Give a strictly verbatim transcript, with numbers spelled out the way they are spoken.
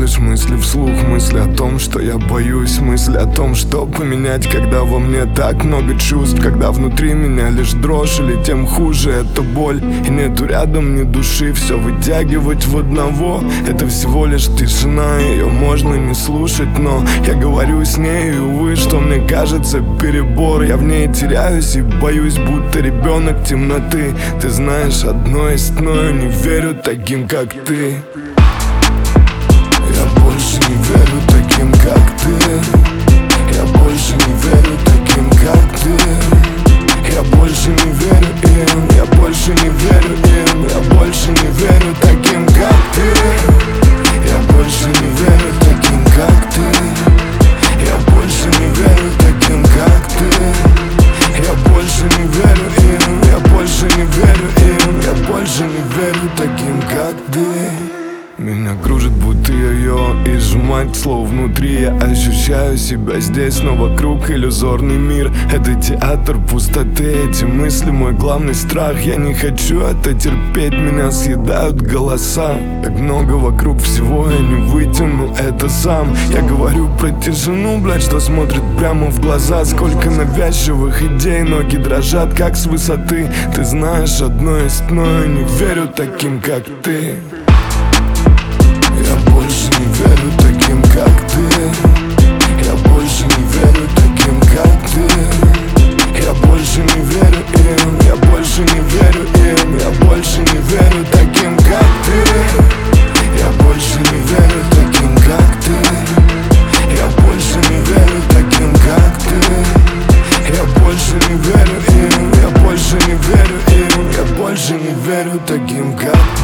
слышь мысли вслух, мысли о том, что я боюсь, мысли о том, что поменять, когда во мне так много чувств, когда внутри меня лишь дрожь, или тем хуже это боль, и нету рядом ни души. Все вытягивать в одного, это всего лишь тишина, ее можно не слушать, но я говорю с ней, и увы, что мне кажется перебор. Я в ней теряюсь и боюсь, будто ребенок темноты. Ты знаешь, одно есть, но я не верю таким, как ты. Я больше не верю таким, как ты. Я больше не верю таким, как ты. Я больше не верю им, я больше не верю им. Я больше не верю таким, как ты. Я больше не верю таким, как ты. Я больше не верю таким, как ты. Я больше не верю им, я больше не верю им. Я больше не верю таким, как ты. Меня кружит, будто ее и сжимать слово внутри. Я ощущаю себя здесь, но вокруг иллюзорный мир. Это театр пустоты, эти мысли мой главный страх. Я не хочу это терпеть, меня съедают голоса. Так много вокруг всего, я не вытяну это сам. Я говорю про тишину, блядь, что смотрит прямо в глаза. Сколько навязчивых идей, ноги дрожат, как с высоты. Ты знаешь, одно есть, но я не верю таким, как ты. Я больше не верю таким, как ты. Я больше не верю таким, как ты. Я больше не верю им, я больше не верю им. Я больше не верю таким, как ты. Я больше не верю таким, как ты. Я больше не верю таким, как ты. Я больше не верю им, я больше не верю им. Я больше не верю таким, как ты.